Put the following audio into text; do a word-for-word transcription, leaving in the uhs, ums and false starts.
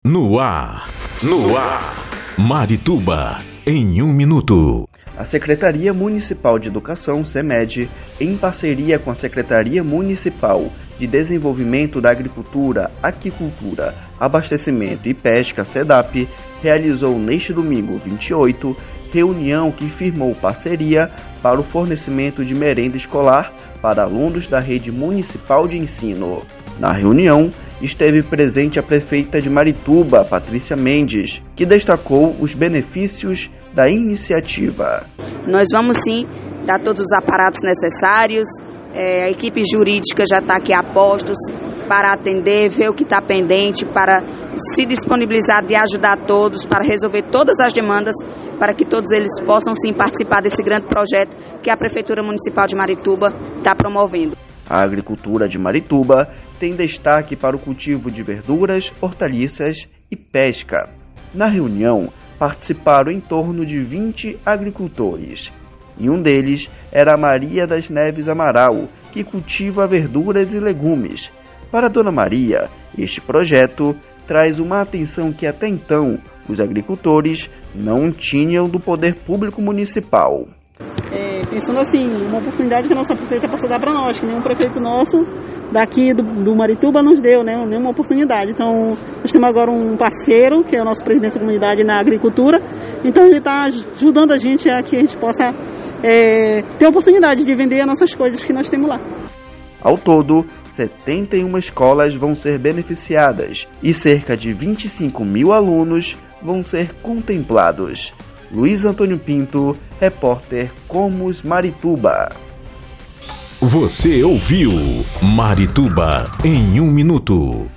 No ar, no ar, Marituba em um minuto. A Secretaria Municipal de Educação, SEMED, em parceria com a Secretaria Municipal de Desenvolvimento da Agricultura, Aquicultura, Abastecimento e Pesca, SEDAP, realizou neste domingo vinte e oito, reunião que firmou parceria para o fornecimento de merenda escolar para alunos da Rede Municipal de Ensino. Na reunião, esteve presente a prefeita de Marituba, Patrícia Mendes, que destacou os benefícios da iniciativa. Nós vamos sim dar todos os aparatos necessários, é, a equipe jurídica já está aqui a postos para atender, ver o que está pendente, para se disponibilizar de ajudar todos, para resolver todas as demandas, para que todos eles possam sim participar desse grande projeto que a Prefeitura Municipal de Marituba está promovendo. A agricultura de Marituba tem destaque para o cultivo de verduras, hortaliças e pesca. Na reunião, participaram em torno de vinte agricultores, e um deles era a Maria das Neves Amaral, que cultiva verduras e legumes. Para a Dona Maria, este projeto traz uma atenção que até então os agricultores não tinham do poder público municipal. É, pensando assim, uma oportunidade que a nossa prefeita passou a dar para nós, que nenhum prefeito nosso daqui do, do Marituba nos deu, né, nenhuma oportunidade. Então, nós temos agora um parceiro, que é o nosso presidente da comunidade na agricultura, então ele está ajudando a gente a que a gente possa é, ter a oportunidade de vender as nossas coisas que nós temos lá. Ao todo, setenta e uma escolas vão ser beneficiadas e cerca de vinte e cinco mil alunos vão ser contemplados. Luiz Antônio Pinto, repórter Comos Marituba. Você ouviu Marituba em um minuto.